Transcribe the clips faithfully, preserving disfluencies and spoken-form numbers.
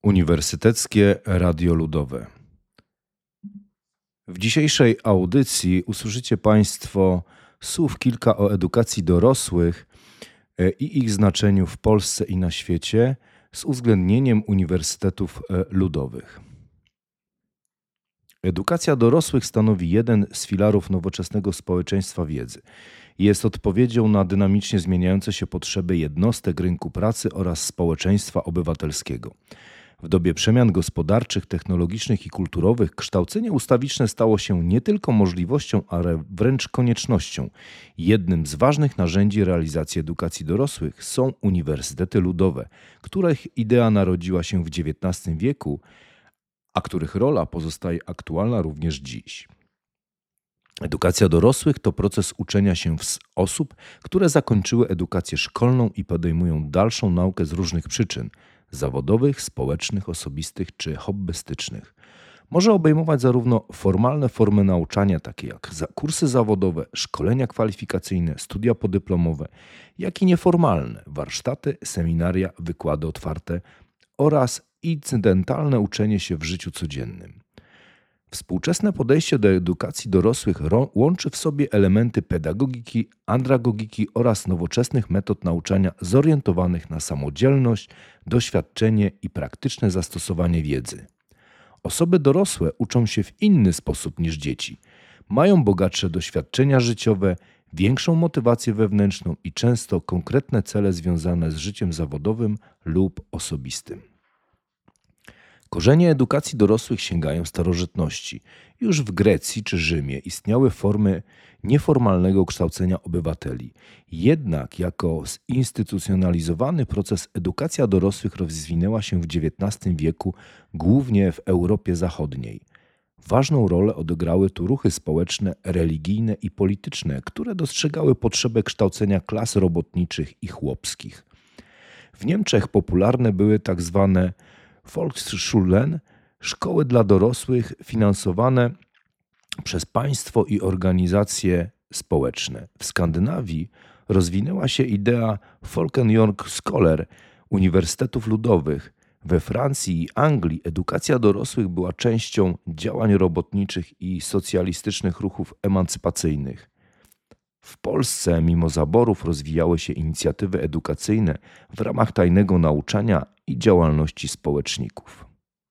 Uniwersyteckie Radio Ludowe. W dzisiejszej audycji usłyszycie Państwo słów kilka o edukacji dorosłych i ich znaczeniu w Polsce i na świecie z uwzględnieniem uniwersytetów ludowych. Edukacja dorosłych stanowi jeden z filarów nowoczesnego społeczeństwa wiedzy. Jest odpowiedzią na dynamicznie zmieniające się potrzeby jednostek rynku pracy oraz społeczeństwa obywatelskiego. W dobie przemian gospodarczych, technologicznych i kulturowych kształcenie ustawiczne stało się nie tylko możliwością, ale wręcz koniecznością. Jednym z ważnych narzędzi realizacji edukacji dorosłych są uniwersytety ludowe, których idea narodziła się w dziewiętnastym wieku, a których rola pozostaje aktualna również dziś. Edukacja dorosłych to proces uczenia się osób, które zakończyły edukację szkolną i podejmują dalszą naukę z różnych przyczyn zawodowych, społecznych, osobistych czy hobbystycznych. Może obejmować zarówno formalne formy nauczania, takie jak kursy zawodowe, szkolenia kwalifikacyjne, studia podyplomowe, jak i nieformalne warsztaty, seminaria, wykłady otwarte oraz incydentalne uczenie się w życiu codziennym. Współczesne podejście do edukacji dorosłych łączy w sobie elementy pedagogiki, andragogiki oraz nowoczesnych metod nauczania zorientowanych na samodzielność, doświadczenie i praktyczne zastosowanie wiedzy. Osoby dorosłe uczą się w inny sposób niż dzieci. Mają bogatsze doświadczenia życiowe, większą motywację wewnętrzną i często konkretne cele związane z życiem zawodowym lub osobistym. Korzenie edukacji dorosłych sięgają starożytności. Już w Grecji czy Rzymie istniały formy nieformalnego kształcenia obywateli. Jednak jako zinstytucjonalizowany proces edukacja dorosłych rozwinęła się w dziewiętnastym wieku, głównie w Europie Zachodniej. Ważną rolę odegrały tu ruchy społeczne, religijne i polityczne, które dostrzegały potrzebę kształcenia klas robotniczych i chłopskich. W Niemczech popularne były tak zwane Volksschulen, szkoły dla dorosłych finansowane przez państwo i organizacje społeczne. W Skandynawii rozwinęła się idea Folkenskolor, uniwersytetów ludowych. We Francji i Anglii edukacja dorosłych była częścią działań robotniczych i socjalistycznych ruchów emancypacyjnych. W Polsce mimo zaborów rozwijały się inicjatywy edukacyjne w ramach tajnego nauczania i działalności społeczników.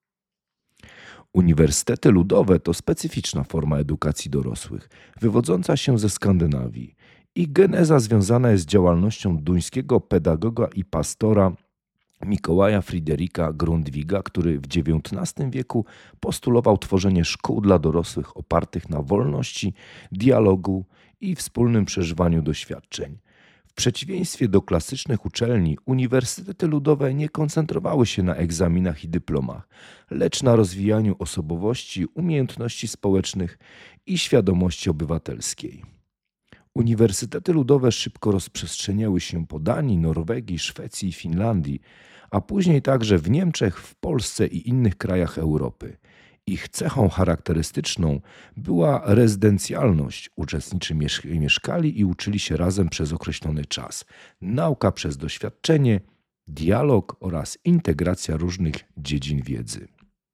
Uniwersytety ludowe to specyficzna forma edukacji dorosłych, wywodząca się ze Skandynawii. Ich geneza związana jest z działalnością duńskiego pedagoga i pastora Mikołaja Fryderyka Grundtviga, który w dziewiętnastym wieku postulował tworzenie szkół dla dorosłych opartych na wolności, dialogu i wspólnym przeżywaniu doświadczeń. W przeciwieństwie do klasycznych uczelni, uniwersytety ludowe nie koncentrowały się na egzaminach i dyplomach, lecz na rozwijaniu osobowości, umiejętności społecznych i świadomości obywatelskiej. Uniwersytety ludowe szybko rozprzestrzeniały się po Danii, Norwegii, Szwecji i Finlandii, a później także w Niemczech, w Polsce i innych krajach Europy. Ich cechą charakterystyczną była rezydencjalność. Uczestnicy mieszkali i uczyli się razem przez określony czas. Nauka przez doświadczenie, dialog oraz integracja różnych dziedzin wiedzy.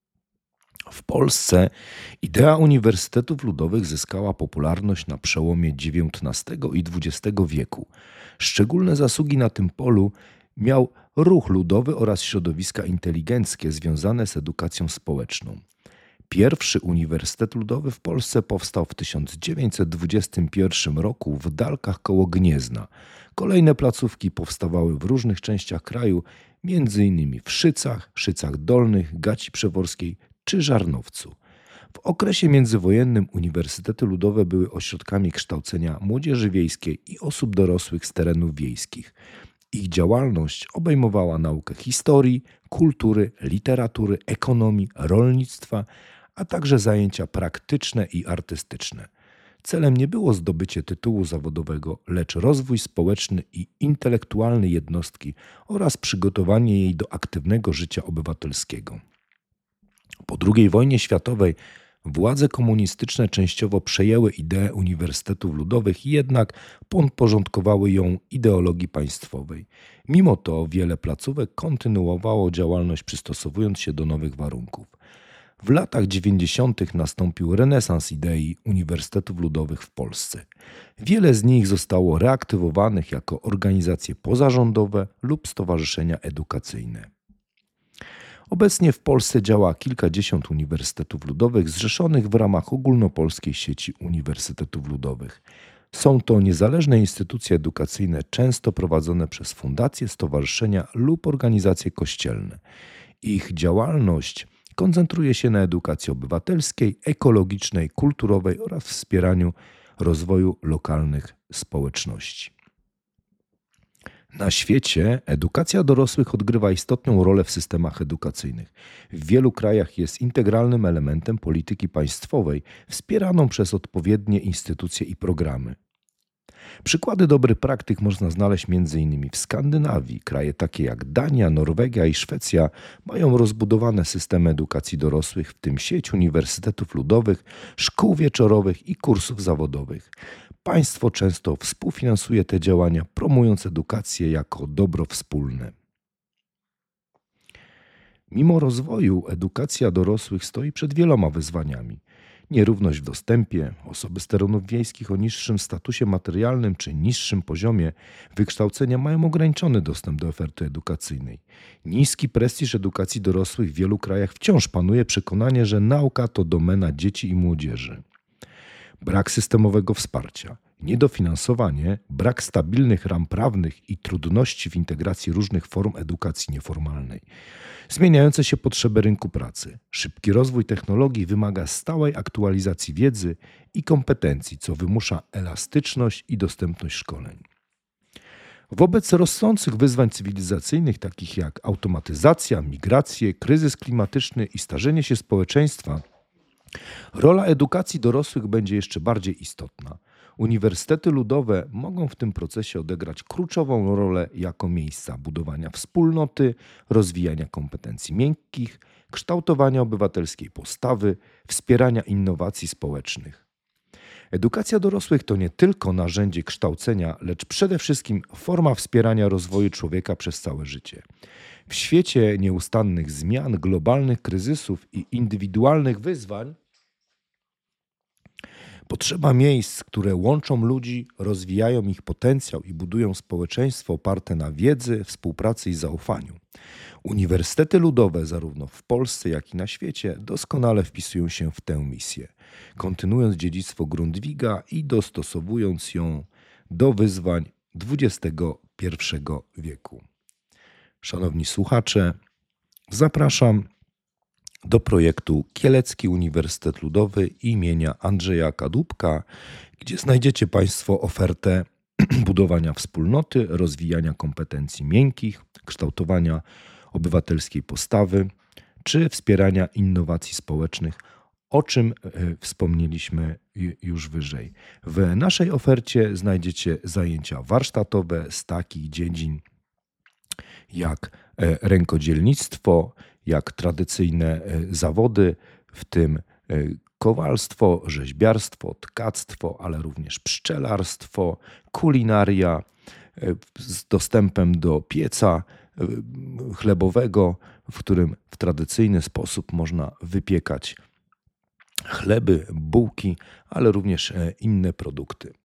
W Polsce idea uniwersytetów ludowych zyskała popularność na przełomie dziewiętnastego i dwudziestego wieku. Szczególne zasługi na tym polu miał ruch ludowy oraz środowiska inteligenckie związane z edukacją społeczną. Pierwszy uniwersytet ludowy w Polsce powstał w tysiąc dziewięćset dwudziestym pierwszym roku w Dalkach koło Gniezna. Kolejne placówki powstawały w różnych częściach kraju, między innymi w Szycach, Szycach Dolnych, Gaci Przeworskiej czy Żarnowcu. W okresie międzywojennym uniwersytety ludowe były ośrodkami kształcenia młodzieży wiejskiej i osób dorosłych z terenów wiejskich. Ich działalność obejmowała naukę historii, kultury, literatury, ekonomii, rolnictwa, a także zajęcia praktyczne i artystyczne. Celem nie było zdobycie tytułu zawodowego, lecz rozwój społeczny i intelektualny jednostki oraz przygotowanie jej do aktywnego życia obywatelskiego. Po drugiej wojnie światowej Władze komunistyczne częściowo przejęły ideę uniwersytetów ludowych, jednak podporządkowały ją ideologii państwowej. Mimo to wiele placówek kontynuowało działalność, przystosowując się do nowych warunków. W latach dziewięćdziesiątych nastąpił renesans idei uniwersytetów ludowych w Polsce. Wiele z nich zostało reaktywowanych jako organizacje pozarządowe lub stowarzyszenia edukacyjne. Obecnie w Polsce działa kilkadziesiąt uniwersytetów ludowych zrzeszonych w ramach ogólnopolskiej sieci uniwersytetów ludowych. Są to niezależne instytucje edukacyjne, często prowadzone przez fundacje, stowarzyszenia lub organizacje kościelne. Ich działalność koncentruje się na edukacji obywatelskiej, ekologicznej, kulturowej oraz wspieraniu rozwoju lokalnych społeczności. Na świecie edukacja dorosłych odgrywa istotną rolę w systemach edukacyjnych. W wielu krajach jest integralnym elementem polityki państwowej, wspieraną przez odpowiednie instytucje i programy. Przykłady dobrych praktyk można znaleźć między innymi w Skandynawii. Kraje takie jak Dania, Norwegia i Szwecja mają rozbudowane systemy edukacji dorosłych, w tym sieć uniwersytetów ludowych, szkół wieczorowych i kursów zawodowych. Państwo często współfinansuje te działania, promując edukację jako dobro wspólne. Mimo rozwoju edukacja dorosłych stoi przed wieloma wyzwaniami. Nierówność w dostępie, osoby z terenów wiejskich o niższym statusie materialnym czy niższym poziomie wykształcenia mają ograniczony dostęp do oferty edukacyjnej. Niski prestiż edukacji dorosłych w wielu krajach wciąż panuje przekonanie, że nauka to domena dzieci i młodzieży. Brak systemowego wsparcia, niedofinansowanie, brak stabilnych ram prawnych i trudności w integracji różnych form edukacji nieformalnej. Zmieniające się potrzeby rynku pracy. Szybki rozwój technologii wymaga stałej aktualizacji wiedzy i kompetencji, co wymusza elastyczność i dostępność szkoleń. Wobec rosnących wyzwań cywilizacyjnych, takich jak automatyzacja, migracje, kryzys klimatyczny i starzenie się społeczeństwa, rola edukacji dorosłych będzie jeszcze bardziej istotna. Uniwersytety ludowe mogą w tym procesie odegrać kluczową rolę jako miejsca budowania wspólnoty, rozwijania kompetencji miękkich, kształtowania obywatelskiej postawy, wspierania innowacji społecznych. Edukacja dorosłych to nie tylko narzędzie kształcenia, lecz przede wszystkim forma wspierania rozwoju człowieka przez całe życie. W świecie nieustannych zmian, globalnych kryzysów i indywidualnych wyzwań potrzeba miejsc, które łączą ludzi, rozwijają ich potencjał i budują społeczeństwo oparte na wiedzy, współpracy i zaufaniu. Uniwersytety ludowe zarówno w Polsce, jak i na świecie doskonale wpisują się w tę misję, kontynuując dziedzictwo Grundtviga i dostosowując ją do wyzwań dwudziestego pierwszego wieku. Szanowni słuchacze, zapraszam do projektu Kielecki Uniwersytet Ludowy imienia Andrzeja Kadłubka, gdzie znajdziecie Państwo ofertę budowania wspólnoty, rozwijania kompetencji miękkich, kształtowania obywatelskiej postawy czy wspierania innowacji społecznych, o czym wspomnieliśmy już wyżej. W naszej ofercie znajdziecie zajęcia warsztatowe z takich dziedzin jak rękodzielnictwo, jak tradycyjne zawody, w tym kowalstwo, rzeźbiarstwo, tkactwo, ale również pszczelarstwo, kulinaria z dostępem do pieca chlebowego, w którym w tradycyjny sposób można wypiekać chleby, bułki, ale również inne produkty.